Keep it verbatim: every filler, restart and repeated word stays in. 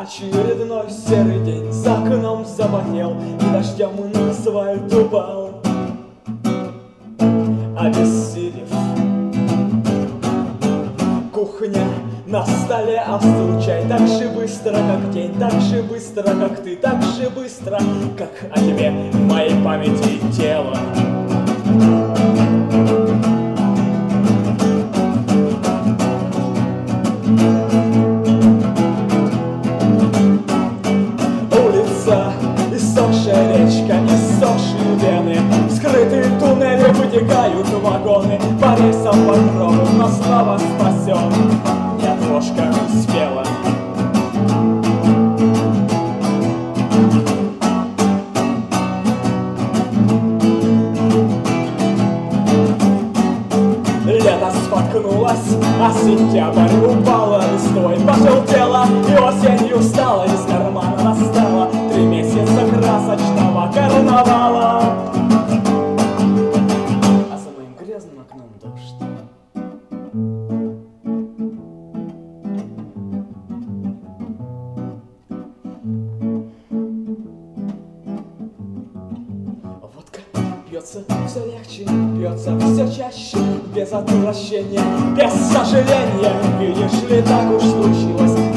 Очередной серый день за окном запотел, и дождем на асфальт упал. Обессилев, кухня, на столе остыл чай. Так же быстро, как день, так же быстро, как ты, так же быстро, как о тебе в моей памяти тело. Иссохшая речка, иссохшие вены, скрытые туннели вытекают вагоны. По рельсам покровом, но снова спасен. Нет, ложка успела. Лето споткнулось, а сентябрь упала листвой, пожелтела и осенью стала, из кармана настала три месяца красочного карнавала. А за моим грязным окном дождь. Водка пьется все легче, пьется все чаще, без отвращения, без сожаления. Видишь ли, так уж случилось,